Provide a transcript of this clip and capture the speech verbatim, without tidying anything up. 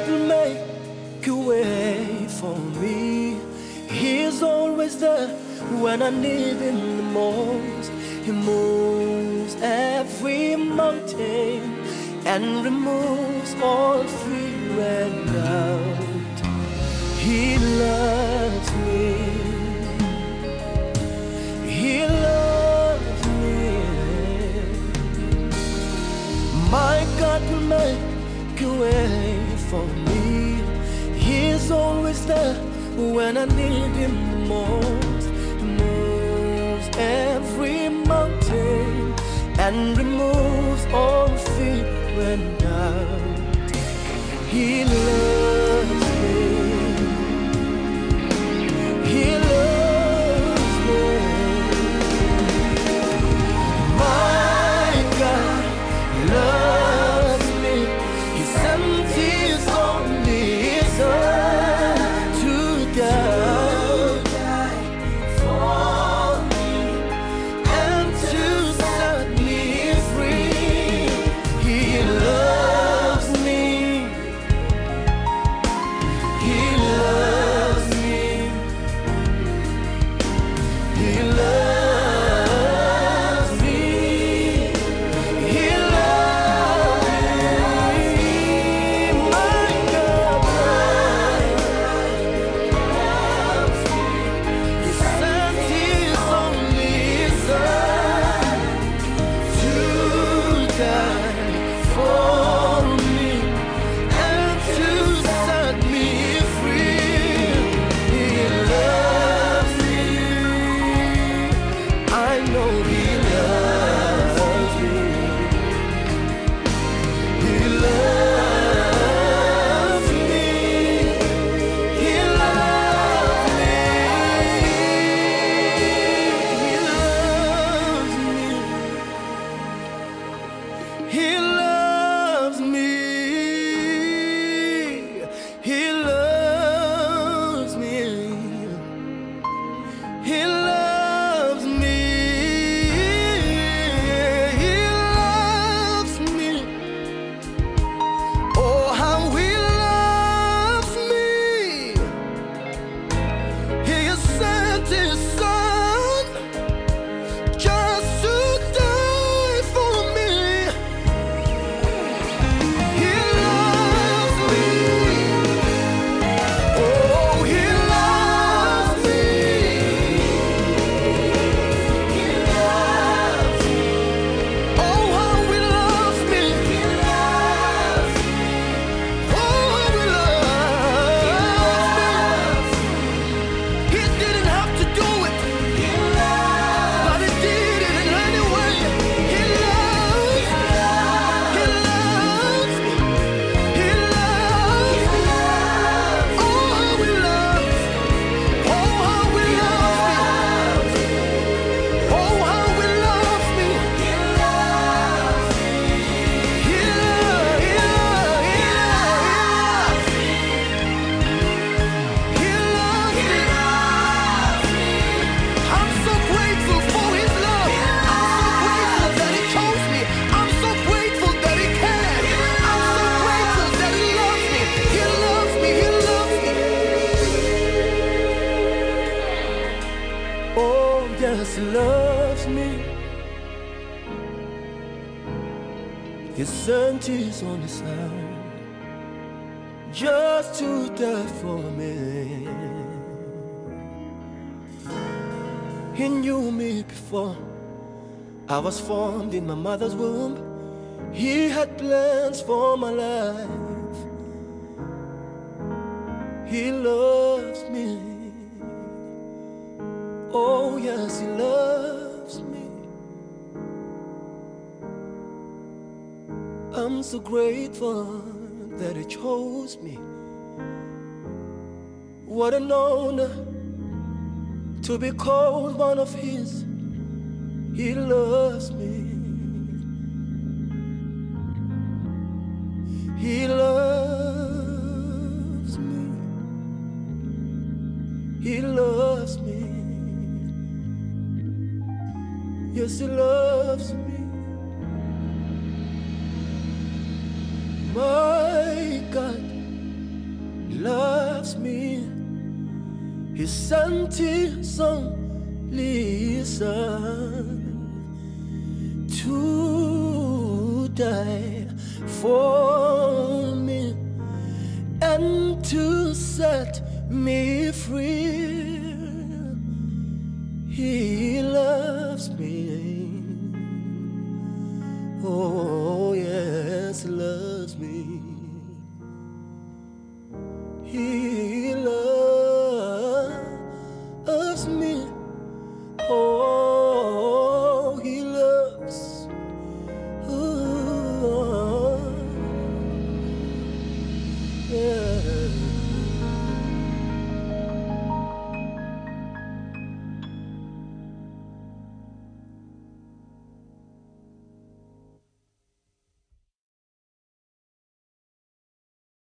will make a way for me. He's always there when I need him the most. He moves every mountain and removes all fear and doubt. He loves me. He loves me. My God will make a way for me. He's always there when I need him the most. He moves every mountain and removes all fear and doubt. He loves me. He loves me. My God loves me. He sent his only son to die for me and to set me free. He loves me. He loves me. He loves me. He loves me. My God loves me. He sent his only son to die for me and to set me free. He loves me. I know he loves me. He loves me. He loves me. He loves me. He loves me. He loves me. He loves me. Oh, how he loves me. He has sent his son just to die for me. He loves me. Oh, he loves me. He loves me. Oh, how he loves me. He loves me. Oh, how he loves me. He didn't have to do it. He loves, but he did it anyway. He loves. He loves me. He loves. Oh, how he loves. Oh, how he loves me. Oh, how he loves me. He loves me. He loves. He loves. He loves me. I'm so grateful for his love. I'm so grateful that he chose me. I'm so grateful that he cares. I'm so grateful that he loves me. He loves me. He loves me. Oh, yes, he loves me. He sent his only son just to die for me. He knew me before I was formed in my mother's womb. He had plans for my life. He loves me. Oh, yes, he loves me. I'm so grateful that he chose me. What an honor to be called one of his. He loves me. He loves me. He loves me. Yes, he loves me. My God He sent His only Son to die for me and to set me free. He loves me. Oh yes, He loves me. He loves me. Oh, He loves. Oh, yeah.